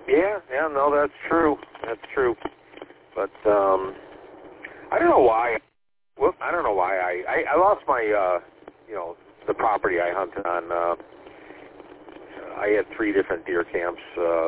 Yeah, no, that's true. That's true. But I don't know why. Well, I don't know why I lost my the property I hunted on. I had 3 different deer camps.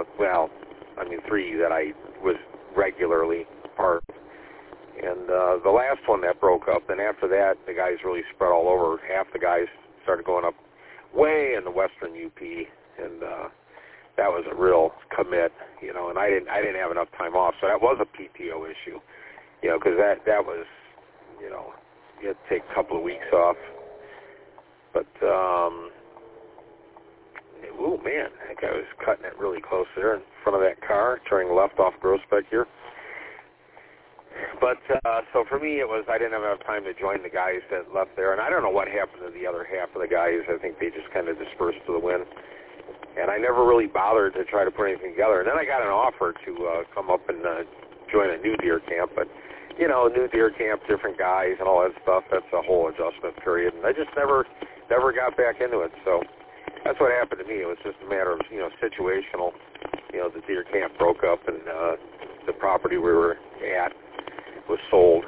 3 that I was regularly part of. And the last one that broke up, then after that, the guys really spread all over. Half the guys started going up way in the western UP, and that was a real commit, and I didn't have enough time off, so that was a PTO issue, because that was, you had to take a couple of weeks off. But, oh man, I think I was cutting it really close there in front of that car, turning left off Groesbeck here. But, so for me, it was, I didn't have enough time to join the guys that left there, and I don't know what happened to the other half of the guys. I think they just kind of dispersed to the wind. And I never really bothered to try to put anything together. And then I got an offer to come up and join a new deer camp. But, new deer camp, different guys and all that stuff, that's a whole adjustment period. And I just never got back into it. So that's what happened to me. It was just a matter of, situational. The deer camp broke up and the property we were at was sold.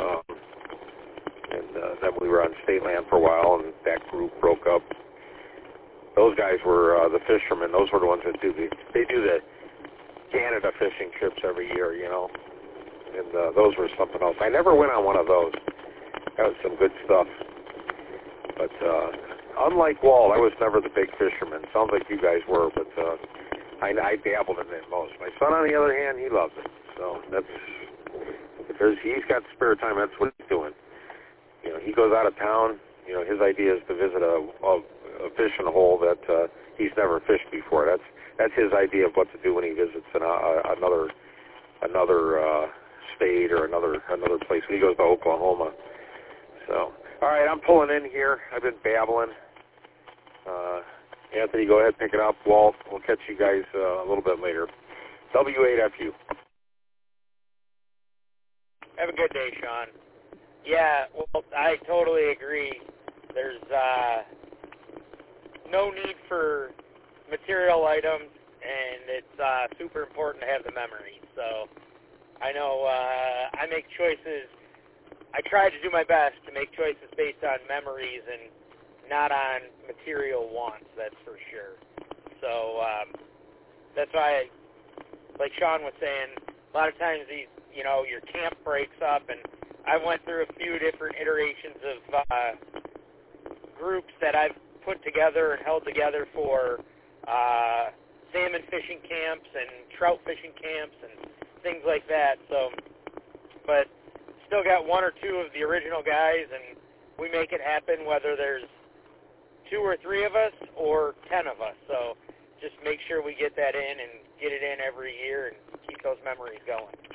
And then we were on state land for a while, and that group broke up. Those guys were the fishermen. Those were the ones that do the Canada fishing trips every year, and those were something else. I never went on one of those. That was some good stuff. But unlike Walt, I was never the big fisherman. Sounds like you guys were, but I dabbled in it most. My son, on the other hand, he loves it. So he's got spare time. That's what he's doing. He goes out of town. His idea is to visit a fishing hole that he's never fished before. That's his idea of what to do when he visits another state or another place. When he goes to Oklahoma. So, all right, I'm pulling in here. I've been babbling. Anthony, go ahead, pick it up. Walt, we'll catch you guys a little bit later. W8FU. Have a good day, Sean. Yeah, well, I totally agree. There's no need for material items, and it's super important to have the memories. So I know I make choices. I try to do my best to make choices based on memories and not on material wants, that's for sure. So that's why, like Sean was saying, a lot of times your camp breaks up, and I went through a few different iterations of groups that I've put together and held together for salmon fishing camps and trout fishing camps and things like that. So, but still got 1 or 2 of the original guys, and we make it happen whether there's 2 or 3 of us or 10 of us. So just make sure we get that in and get it in every year and keep those memories going.